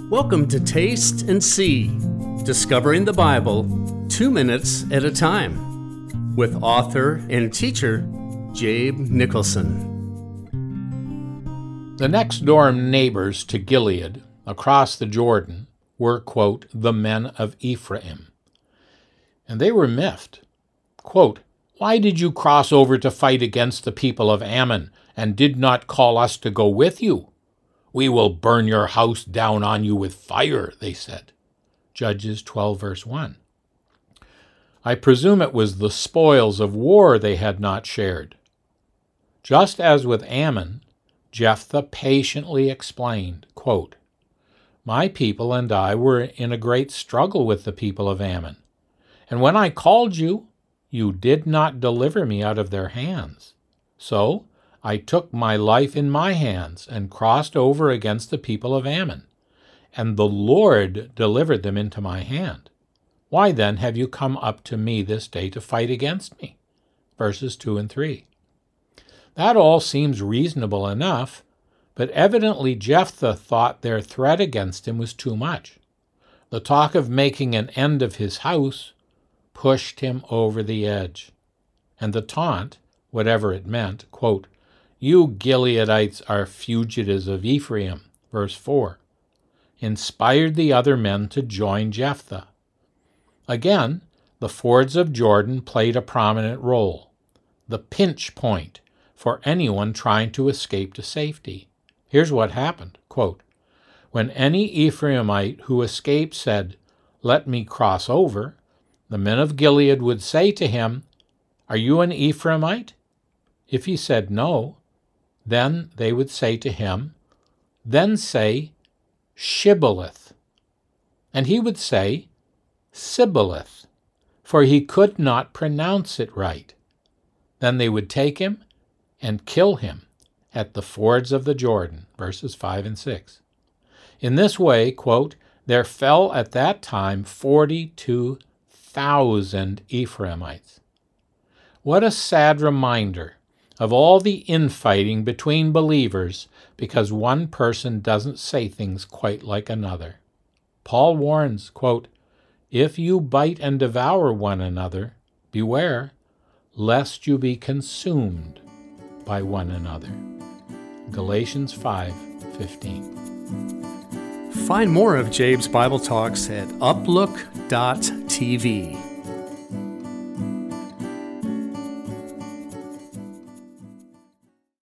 Welcome to Taste and See, discovering the Bible 2 minutes at a time, with author and teacher Jabe Nicholson. The next-door neighbors to Gilead, across the Jordan, were, quote, the men of Ephraim. And they were miffed. Quote, "Why did you cross over to fight against the people of Ammon, and did not call us to go with you? We will burn your house down on you with fire," they said. Judges 12, verse 1. I presume it was the spoils of war they had not shared. Just as with Ammon, Jephthah patiently explained, quote, "My people and I were in a great struggle with the people of Ammon, and when I called you, you did not deliver me out of their hands. So I took my life in my hands and crossed over against the people of Ammon, and the Lord delivered them into my hand. Why then have you come up to me this day to fight against me?" Verses 2 and 3. That all seems reasonable enough, but evidently Jephthah thought their threat against him was too much. The talk of making an end of his house pushed him over the edge. And the taunt, whatever it meant, quote, "You Gileadites are fugitives of Ephraim," verse 4, inspired the other men to join Jephthah. Again, the fords of Jordan played a prominent role, the pinch point for anyone trying to escape to safety. Here's what happened, quote, "When any Ephraimite who escaped said, 'Let me cross over,' the men of Gilead would say to him, 'Are you an Ephraimite?' If he said no, then they would say to him, 'Then say Shibboleth.' And he would say Sibboleth, for he could not pronounce it right. Then they would take him and kill him at the fords of the Jordan, verses 5 and 6. In this way, quote, there fell at that time 42,000 Ephraimites. What a sad reminder of all the infighting between believers because one person doesn't say things quite like another. Paul warns, quote, "If you bite and devour one another, beware, lest you be consumed by one another." Galatians 5:15. Find more of Jabe's Bible Talks at uplook.tv.